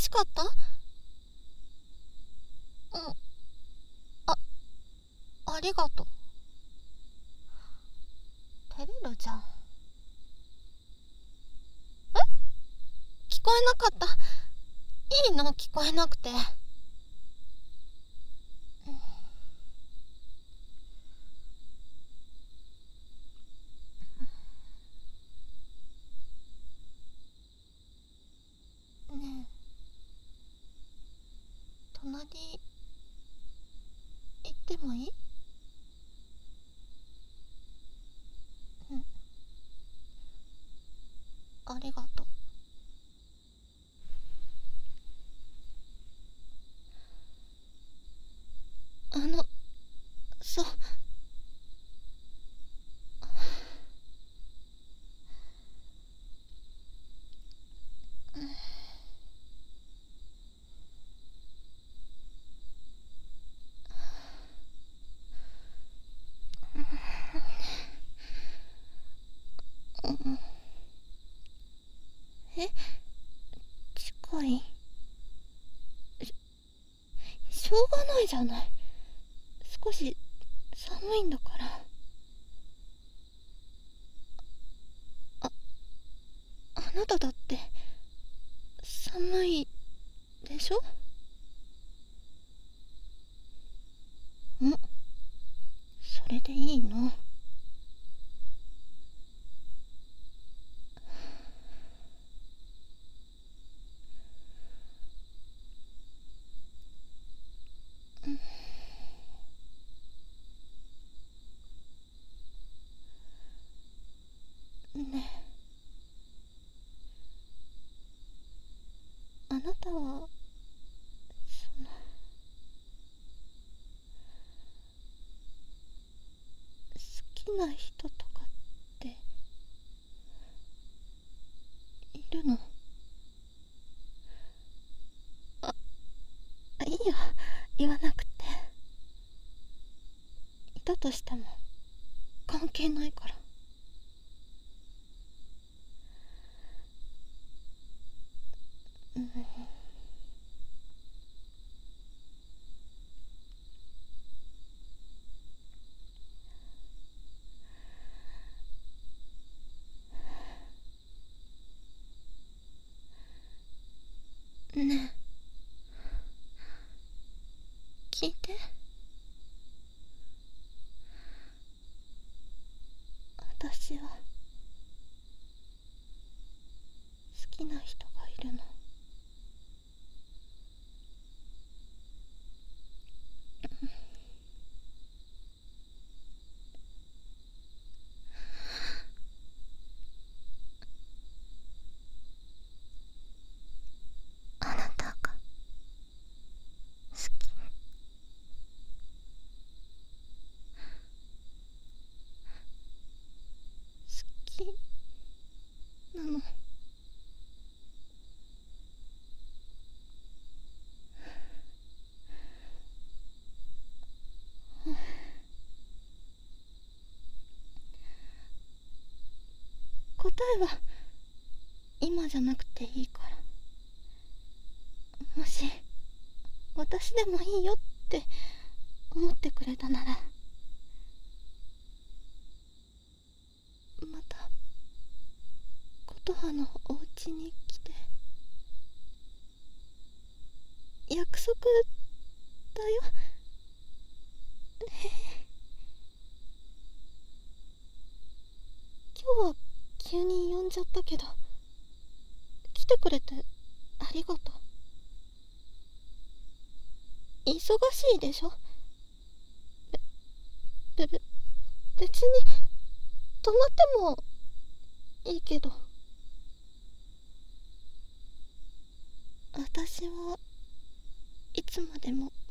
しかった？ありがとう。照れるじゃん。聞こえなかった。いいの、聞こえなくて。ねえ、隣行ってもいい？ありがとう。そう。え、近い？しょうがないじゃない。少し寒いんだから。あなただって寒いでしょ？それでいいの？ねえ、あなたは好きな人とかっているの？いいよ、言わなくて。いたとしても関係ないから。ねえ、聞いて。私は好きな人がいるの。あなたが好きなの。答えは今じゃなくていいから。もし私でもいいよって思ってくれたなら、また琴葉のお家に来て。約束だよ。今日は急に呼んじゃったけど、来てくれてありがとう。忙しいでしょ？別に泊まってもいいけど。私はいつまでも